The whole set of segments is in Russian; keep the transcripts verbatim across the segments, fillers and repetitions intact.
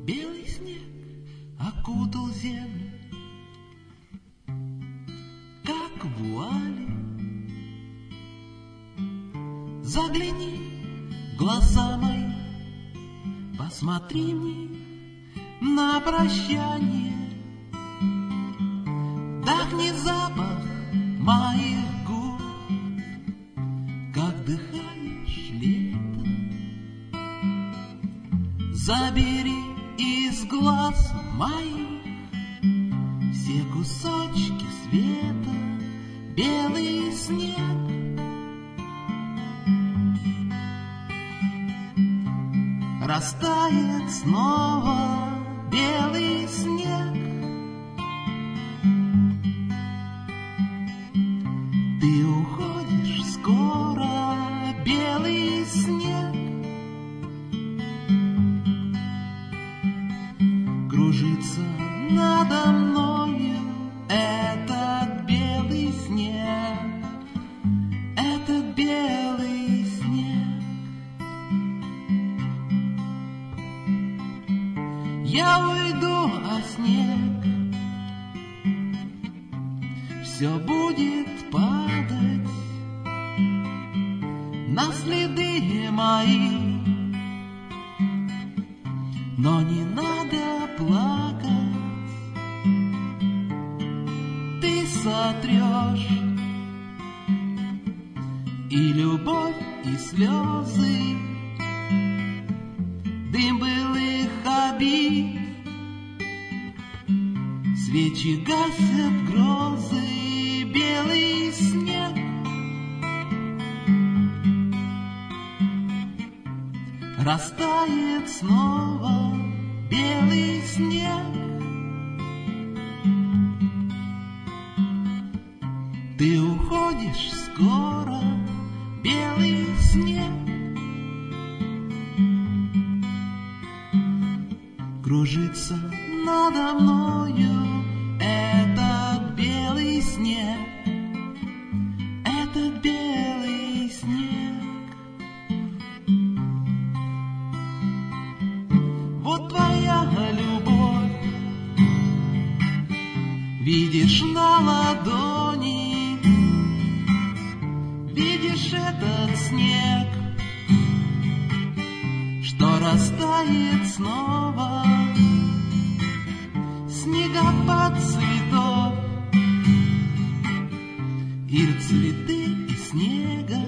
Белый снег окутал землю, как вуали. Загляни в глаза мои, посмотри мне на прощание. Вдохни запах моих губ, как вдыхаешь лето. Забери из глаз моих все кусочки света, белый снег. Растает снова белый снег. Ты уходишь скоро, белый снег. Кружится надо мною этот белый снег, этот белый снег. Я уйду, а снег все будет падать на следы мои. Но не надо плакать, ты сотрешь и любовь, и слезы, дым былых обид. Свечи гасят грозы, белый снег. Растает снова белый снег. Ты уходишь скоро, белый снег. Кружится надо мною этот белый снег, этот белый снег. Вот твоя любовь, видишь на ладони, видишь этот снег, что растает снова. Снегопад цветов, и цветы из снега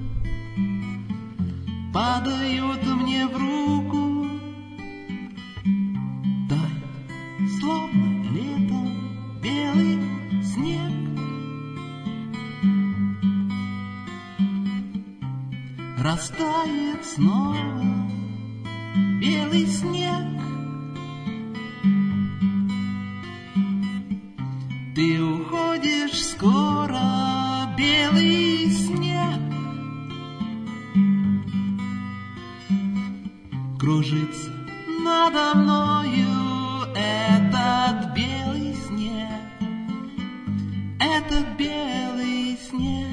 падают мне в руку. Тает, словно летом, белый снег. Растает снова белый снег. Ты уходишь скоро, белый снег. Кружится надо мною этот белый снег, этот белый снег.